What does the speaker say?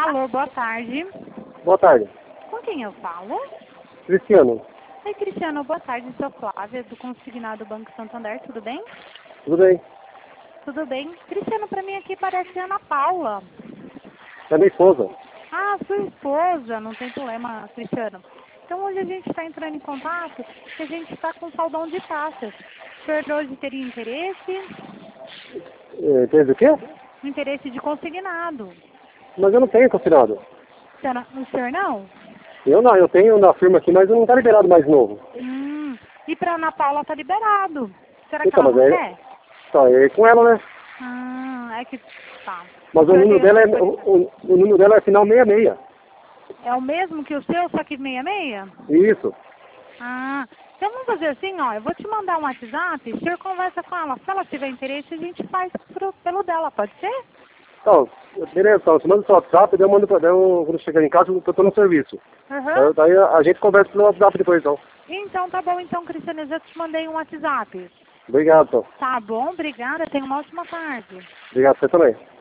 Alô, boa tarde. Boa tarde. Com quem eu falo? Cristiano. Oi, Cristiano, boa tarde. Sou Flávia, do Consignado Banco Santander. Tudo bem? Tudo bem? Tudo bem. Cristiano, pra mim aqui parece Ana Paula. É minha esposa. Ah, sua esposa. Não tem problema, Cristiano. Então hoje a gente está entrando em contato que a gente está com saldão de taxas. O senhor hoje teria interesse? Entende o quê? Interesse de consignado. Mas eu não tenho consignado. O senhor não? Eu não, eu tenho na firma aqui, mas não está liberado mais novo. E pra Ana Paula tá liberado. Será que Então, ela mas não é, quer? tá, é com ela, né? É que tá. Mas o número dela é, o número dela é final 66. É o mesmo que o seu, só que 66? Isso. Então vamos fazer assim, ó. Eu vou te mandar um WhatsApp, o senhor conversa com ela. Se ela tiver interesse, a gente faz pelo dela, pode ser? Então, beleza, então, você manda o seu WhatsApp, daí eu mando pra quando chegar em casa, eu tô no serviço. Daí a gente conversa pelo WhatsApp depois, então. Então tá bom, então, Cristiano, eu já te mandei um WhatsApp. Obrigado, então. Tá bom, obrigada, tenha uma ótima tarde. Obrigado, você também.